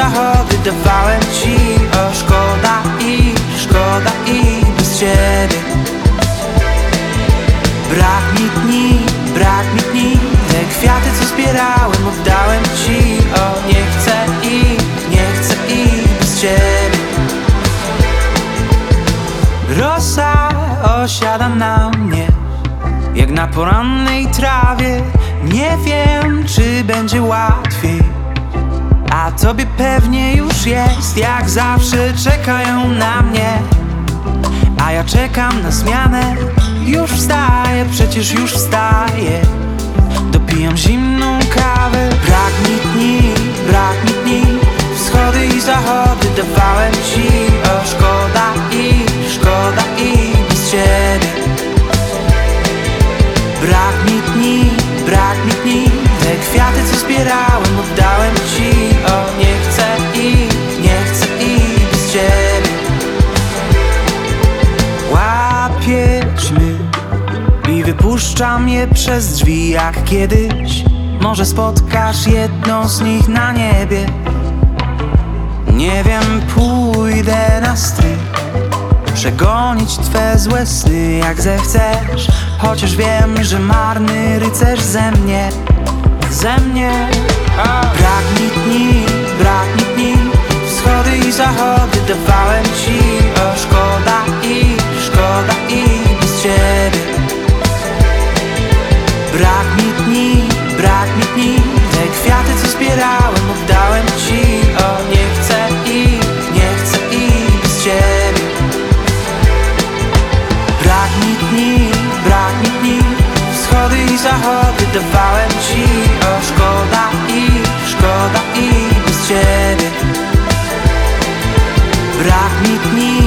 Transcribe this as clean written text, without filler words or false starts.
zachody dawałem ci. O, szkoda i bez ciebie. Brak mi dni. Te kwiaty, co zbierałem, oddałem ci. O, nie chcę i bez ciebie. Rosa osiada na mnie jak na porannej trawie. Nie wiem, czy będzie łatwiej, a tobie pewnie już jest. Jak zawsze czekają na mnie, a ja czekam na zmianę. Już wstaję, przecież już wstaję. Dopijam zimną kawę. Brak mi dni. Wschody i zachody dawałem ci. O, szkoda i bez ciebie. Brak mi dni. Te kwiaty, co zbierałem, oddałem ci. O, nie chcę i bez ciebie. Łapiesz my i wypuszczam je przez drzwi jak kiedyś. Może spotkasz jedną z nich na niebie. Nie wiem, pójdę na stryk, przegonić twe złe sny jak zechcesz. Chociaż wiem, że marny rycerz ze mnie. Brak mi dni. Wschody i zachody dawałem ci. O, szkoda i bez ciebie. Brak mi dni. Te kwiaty, co zbierałem, oddałem ci. O, nie chcę i bez ciebie. Brak mi dni. Wschody i zachody dawałem ci. O, szkoda i bez ciebie. Brak mi dni.